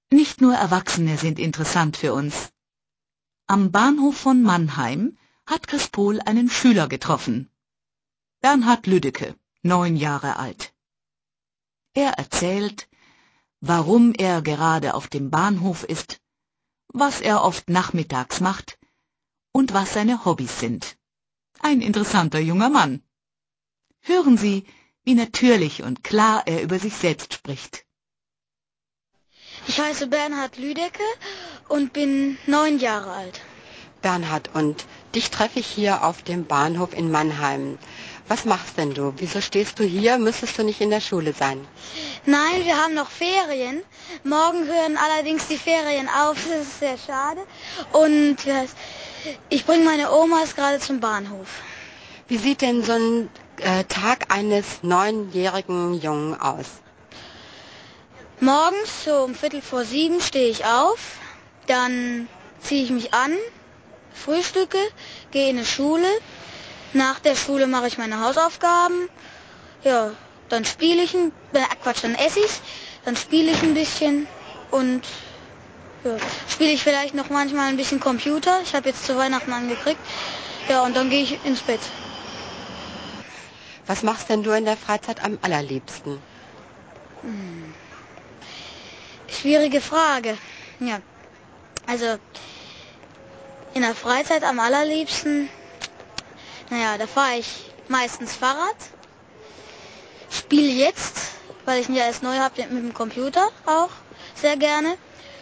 Nicht nur Erwachsene sind interessant für uns. Am Bahnhof von Mannheim hat Chris Pohl einen Schüler getroffen. Bernhard Lüdecke, 9 Jahre alt. Er erzählt, warum er gerade auf dem Bahnhof ist, was er oft nachmittags macht und was seine Hobbys sind. Ein interessanter junger Mann. Hören Sie, wie natürlich und klar er über sich selbst spricht. Ich heiße Bernhard Lüdecke und bin 9 Jahre alt. Bernhard, und dich treffe ich hier auf dem Bahnhof in Mannheim. Was machst denn du? Wieso stehst du hier? Müsstest du nicht in der Schule sein? Nein, wir haben noch Ferien. Morgen hören allerdings die Ferien auf. Das ist sehr schade. Und ich bringe meine Omas gerade zum Bahnhof. Wie sieht denn so ein Tag eines 9-jährigen Jungen aus? Morgens so um 6:45 stehe ich auf. Dann ziehe ich mich an, frühstücke, gehe in die Schule. Nach der Schule mache ich meine Hausaufgaben. Ja, dann spiele ich dann esse ich, dann spiele ich ein bisschen und ja, spiele ich vielleicht noch manchmal ein bisschen Computer. Ich habe jetzt zu Weihnachten angekriegt. Ja, und dann gehe ich ins Bett. Was machst denn du in der Freizeit am allerliebsten? Schwierige Frage. Ja, also in der Freizeit am allerliebsten, da fahre ich meistens Fahrrad. Spiele jetzt, weil ich ihn ja erst neu habe, mit dem Computer auch sehr gerne.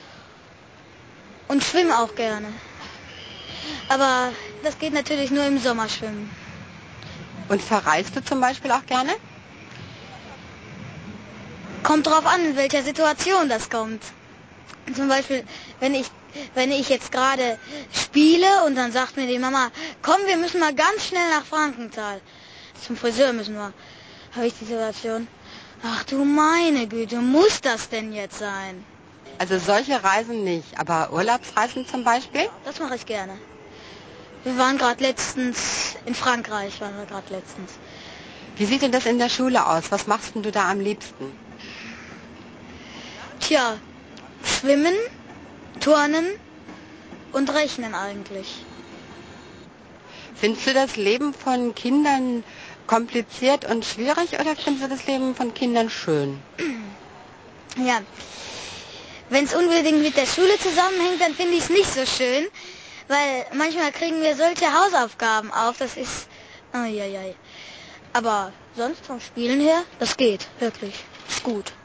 Und schwimme auch gerne. Aber das geht natürlich nur im Sommer schwimmen. Und verreist du zum Beispiel auch gerne? Kommt drauf an, in welcher Situation das kommt. Zum Beispiel, wenn ich jetzt gerade spiele und dann sagt mir die Mama, komm, wir müssen mal ganz schnell nach Frankenthal. Zum Friseur müssen wir. Habe ich die Situation, ach du meine Güte, muss das denn jetzt sein? Also solche Reisen nicht, aber Urlaubsreisen zum Beispiel? Das mache ich gerne. Wir waren gerade letztens in Frankreich, Wie sieht denn das in der Schule aus? Was machst denn du da am liebsten? Tja, schwimmen, turnen und rechnen eigentlich. Findest du das Leben von Kindern kompliziert und schwierig oder findest du das Leben von Kindern schön? Ja, wenn es unbedingt mit der Schule zusammenhängt, dann finde ich es nicht so schön, weil manchmal kriegen wir solche Hausaufgaben auf, das ist, aber sonst vom Spielen her, das geht, wirklich, ist gut.